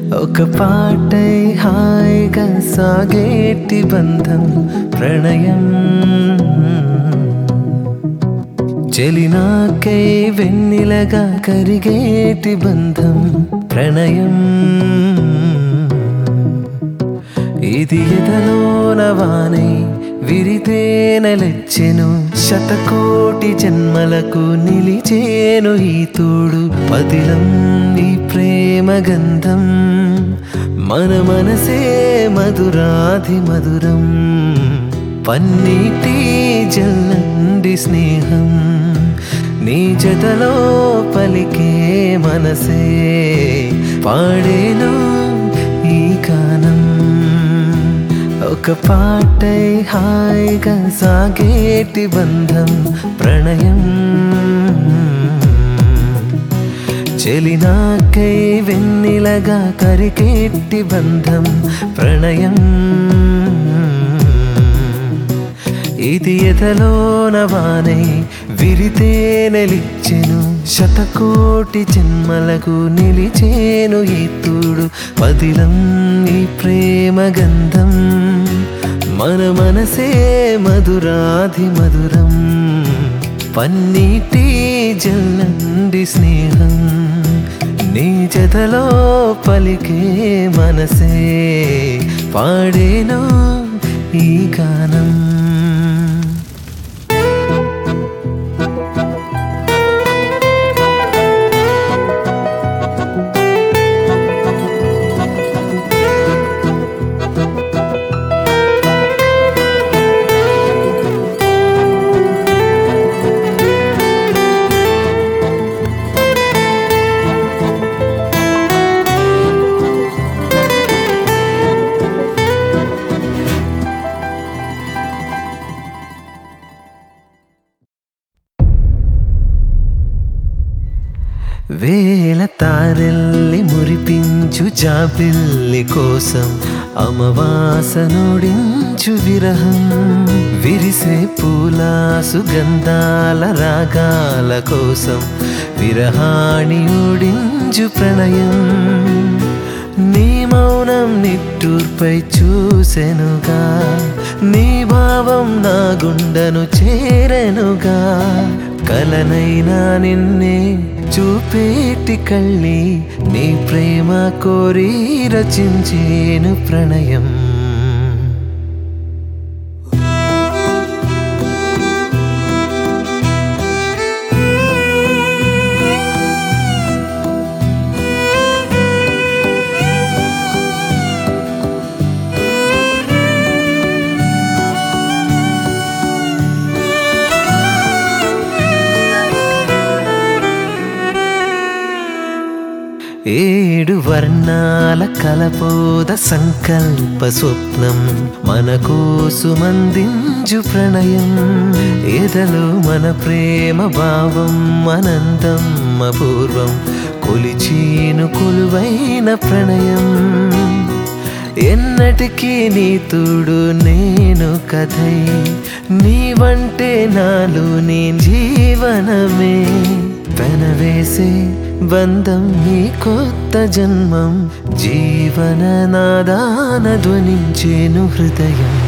ఒక పాటై హాయిగా సాగేటి బంధం ప్రణయం చెలినాకై వెన్నెలగా కరిగేటి బంధం ప్రణయం ఇది ఎదలోన వానై విరితేనలెచ్చెను శతకోటి జన్మలకు నిలిచేను ఈ తోడు పదిలం ఈ ప్రేమ గంధం మన మనసే మధురాధి మధురం పన్నీటి జల్లండి స్నేహం నీ జతలో పలికే మనసే పాడేను ఈ గానం ఒక పాటై హాయిగా సాగేటి బంధం ప్రణయం చెలినాకై వెన్నెలగా కరిగేటి బంధం ప్రణయం ఇది ఎదలోన వానై విరితేనెలిచ్చెను శతకోటి జన్మలకు నిలిచేను ఈ తోడు పదిలం ఈ ప్రేమ గంధం మన మనసే మధురాధి మధురం పన్నీటి జల్లండి స్నేహం నీ జతలో పలికే మనసే పాడేను ఈ గానం వేల తారెల్లి మురిపించు జాబిల్లి కోసం అమవాసనుడించు విరహం విరిసే పూల సుగంధాల రాగాల కోసం విరహాణి ఉడించు ప్రణయం నీ మౌనం నిట్టూర్పై చూసెనుగా నీ భావం నా గుండెను చేరెనుగా కలనైనా నిన్నే చూపేటి కళ్ళి నీ ప్రేమ కోరి రచించేను ప్రణయం ఏడు వర్ణాల కలపోద సంకల్ప స్వప్నం మన కోసుమందించు ప్రణయం ఎదలో మన ప్రేమ భావం అనంతం అపూర్వం కొలిచేను కొలువైన ప్రణయం ఎన్నటికీ నీ తోడు నేను కథై నీ వంటే నాలో నీ జీవనమే పెనవేసే బంధం ఈ కొత్త జన్మం జీవన నాదాన ధ్వనించేను హృదయం